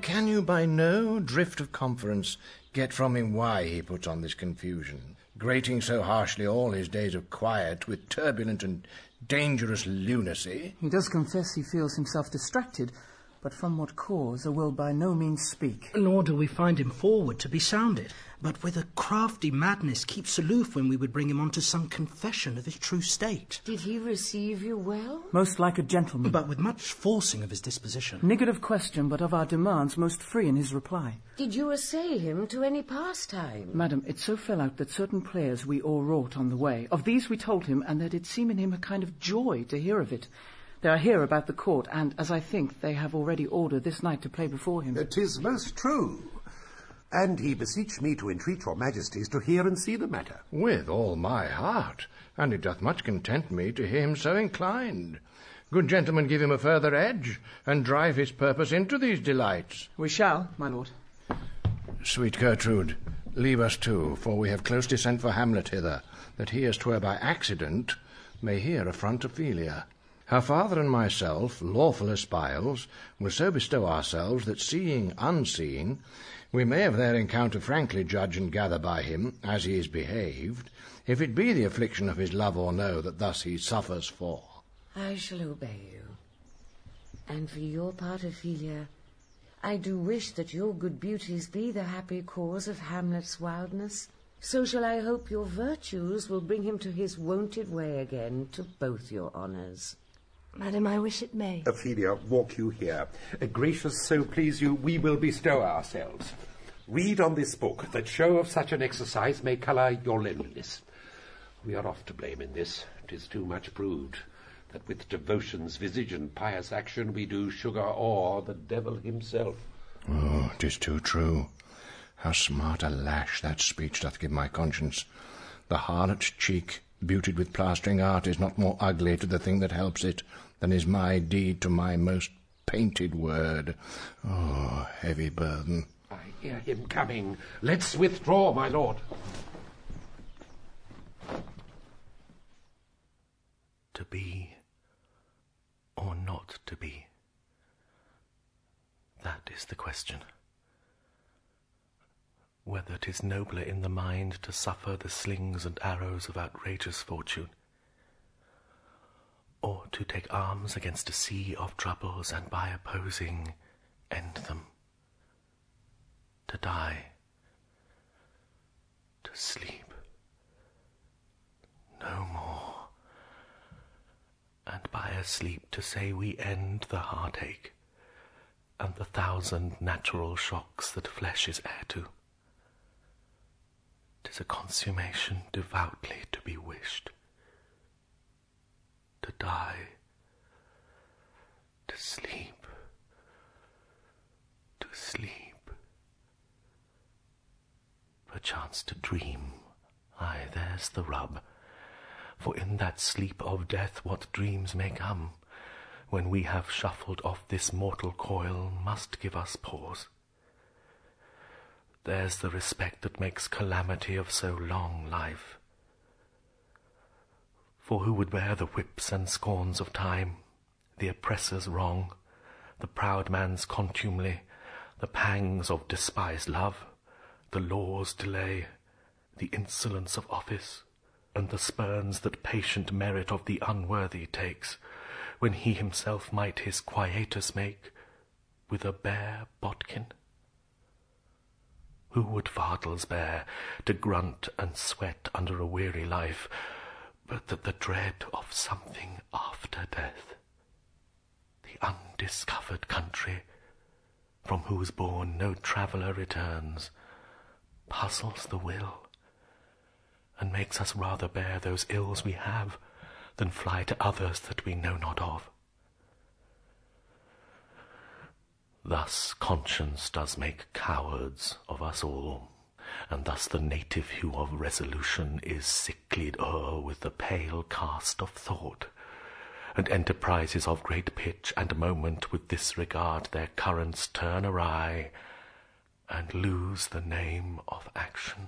And can you by no drift of conference get from him why he puts on this confusion, grating so harshly all his days of quiet with turbulent and dangerous lunacy? He does confess he feels himself distracted, but from what cause I will by no means speak. Nor do we find him forward to be sounded, but with a crafty madness keeps aloof when we would bring him on to some confession of his true state. Did he receive you well? Most like a gentleman. But with much forcing of his disposition. Niggard of question, but of our demands most free in his reply. Did you assay him to any pastime? Madam, it so fell out that certain players we o'erwrought on the way. Of these we told him, and there did seem in him a kind of joy to hear of it. They are here about the court, and, as I think, they have already ordered this night to play before him. 'Tis most true. And he beseeched me to entreat your majesties to hear and see the matter. With all my heart, and it doth much content me to hear him so inclined. Good gentlemen, give him a further edge, and drive his purpose into these delights. We shall, my lord. Sweet Gertrude, leave us too, for we have closely sent for Hamlet hither, that he, as 'twere by accident, may here affront Ophelia. Her father and myself, lawful espials, will so bestow ourselves that, seeing unseen, we may of their encounter frankly judge and gather by him, as he is behaved, if it be the affliction of his love or no that thus he suffers for. I shall obey you. And for your part, Ophelia, I do wish that your good beauties be the happy cause of Hamlet's wildness. So shall I hope your virtues will bring him to his wonted way again, to both your honours. Madam, I wish it may. Ophelia, walk you here. Gracious, so please you, we will bestow ourselves. Read on this book, that show of such an exercise may colour your loneliness. We are oft to blame in this. 'Tis too much proved, that with devotion's visage and pious action we do sugar awe the devil himself. Oh, 'tis too true. How smart a lash that speech doth give my conscience. The harlot's cheek, beautied with plastering art, is not more ugly to the thing that helps it than is my deed to my most painted word. Oh, heavy burden. I hear him coming. Let's withdraw, my lord. To be or not to be? That is the question. Whether 'tis nobler in the mind to suffer the slings and arrows of outrageous fortune, or to take arms against a sea of troubles and by opposing end them. To die, to sleep, no more, and by a sleep to say we end the heartache and the thousand natural shocks that flesh is heir to. 'Tis a consummation devoutly to be wished. To die, to sleep, to sleep. Perchance to dream, aye, there's the rub. For in that sleep of death what dreams may come, when we have shuffled off this mortal coil, must give us pause. There's the respect that makes calamity of so long life. For who would bear the whips and scorns of time, the oppressor's wrong, the proud man's contumely, the pangs of despised love, the law's delay, the insolence of office, and the spurns that patient merit of the unworthy takes, when he himself might his quietus make with a bare bodkin? Who would fardels bear, to grunt and sweat under a weary life, but that the dread of something after death, the undiscovered country, from whose bourne no traveller returns, puzzles the will, and makes us rather bear those ills we have, than fly to others that we know not of. Thus conscience does make cowards of us all, and thus the native hue of resolution is sicklied o'er with the pale cast of thought, and enterprises of great pitch and moment with this regard their currents turn awry, and lose the name of action.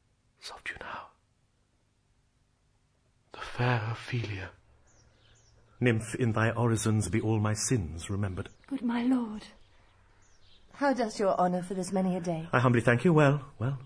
Soft you now, the fair Ophelia, Nymph, in thy orisons be all my sins remembered. Good my lord, how does your honour for this many a day? I humbly thank you. Well.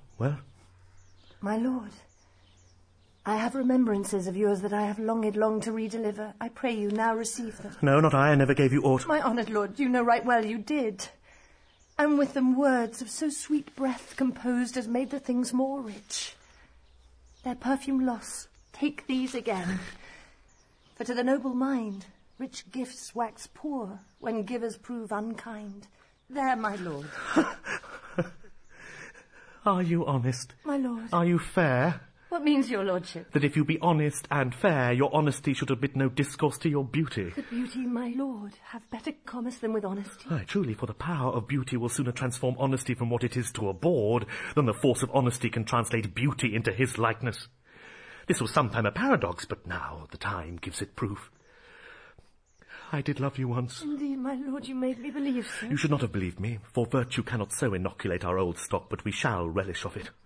My lord, I have remembrances of yours that I have longed long to redeliver. I pray you now receive them. No, not I never gave you aught. My honoured lord, you know right well you did. And with them words of so sweet breath composed as made the things more rich. Their perfume lost, take these again. For to the noble mind, rich gifts wax poor when givers prove unkind. There, my lord. Are you honest? My lord. Are you fair? What means your lordship? That if you be honest and fair, your honesty should admit no discourse to your beauty. Could beauty, my lord, have better commerce than with honesty? Aye, truly, for the power of beauty will sooner transform honesty from what it is to a bawd than the force of honesty can translate beauty into his likeness. This was sometime a paradox, but now the time gives it proof. I did love you once. Indeed, my lord, you made me believe so. You should not have believed me, for virtue cannot so inoculate our old stock, but we shall relish of it.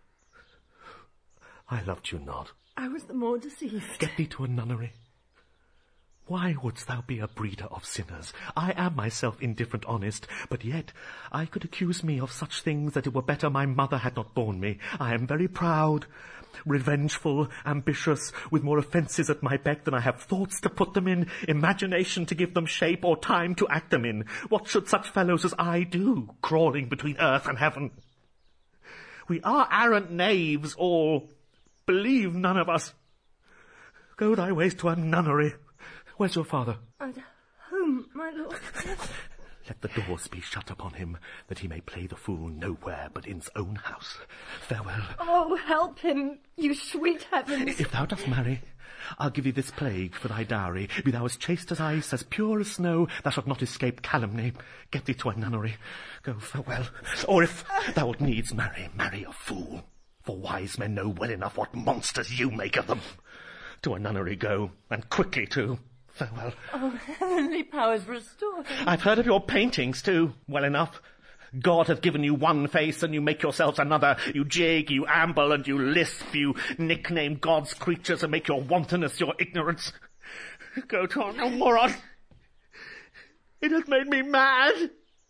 I loved you not. I was the more deceived. Get thee to a nunnery. Why wouldst thou be a breeder of sinners? I am myself indifferent honest, but yet I could accuse me of such things that it were better my mother had not borne me. I am very proud, revengeful, ambitious, with more offences at my beck than I have thoughts to put them in, imagination to give them shape, or time to act them in. What should such fellows as I do, crawling between earth and heaven? We are arrant knaves all. Believe none of us. Go thy ways to a nunnery. Where's your father? At home, my lord. Let the doors be shut upon him, that he may play the fool nowhere but in's own house. Farewell. Oh, help him, you sweet heavens. If thou dost marry, I'll give thee this plague for thy dowry. Be thou as chaste as ice, as pure as snow, thou shalt not escape calumny. Get thee to a nunnery. Go, farewell. Or if thou wilt needs marry, marry a fool. For wise men know well enough what monsters you make of them. To a nunnery go, and quickly too. Farewell. Oh, heavenly powers restore him. I've heard of your paintings too, well enough. God hath given you one face, and you make yourselves another. You jig, you amble, and you lisp. You nickname God's creatures, and make your wantonness your ignorance. Go to no more on. It hath made me mad.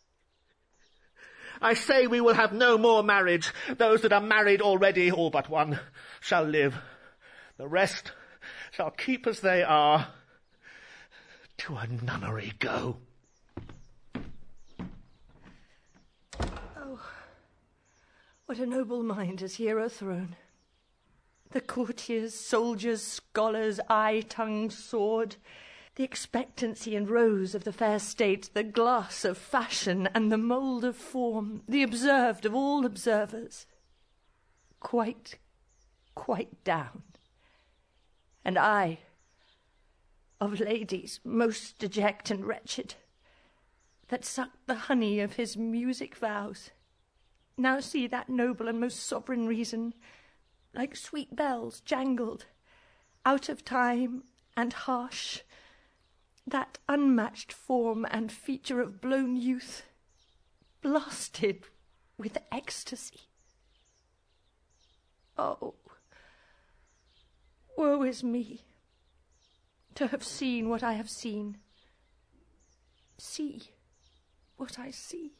I say we will have no more marriage. Those that are married already, all but one, shall live. The rest shall keep as they are. To a nunnery go. Oh, what a noble mind is here o'throne. The courtiers, soldiers, scholars, eye, tongue, sword, the expectancy and rose of the fair state, the glass of fashion and the mould of form, the observed of all observers, quite down. And I, of ladies most deject and wretched, that sucked the honey of his music vows, now see that noble and most sovereign reason, like sweet bells jangled, out of time and harsh, that unmatched form and feature of blown youth, blasted with ecstasy. Oh, woe is me, to have seen what I have seen, see what I see.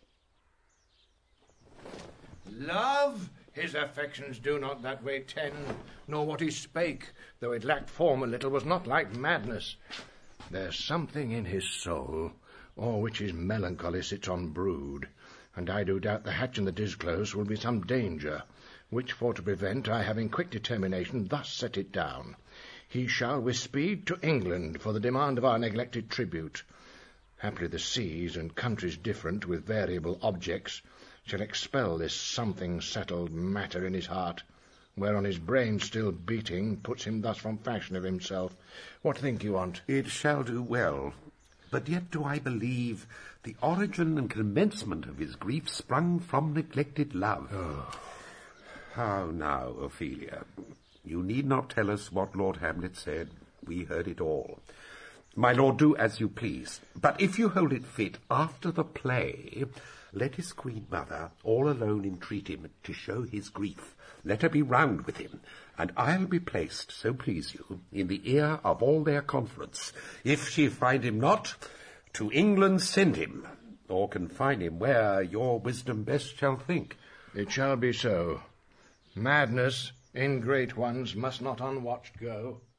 Love, his affections do not that way tend, nor what he spake, though it lacked form a little, was not like madness. There's something in his soul, o'er which his melancholy sits on brood, and I do doubt the hatch in the disclose will be some danger, which for to prevent I have in quick determination thus set it down. He shall with speed to England for the demand of our neglected tribute. Haply the seas and countries different, with variable objects, shall expel this something settled matter in his heart, whereon his brain still beating puts him thus from fashion of himself. What think you on't? It shall do well. But yet do I believe the origin and commencement of his grief sprung from neglected love. Oh. How now, Ophelia? You need not tell us what Lord Hamlet said. We heard it all. My lord, do as you please. But if you hold it fit, after the play, let his queen mother all alone entreat him to show his grief, Let her be round with him, and I'll be placed, so please you, in the ear of all their conference. If she find him not, to England send him, or confine him where your wisdom best shall think. It shall be so. Madness in great ones must not unwatched go.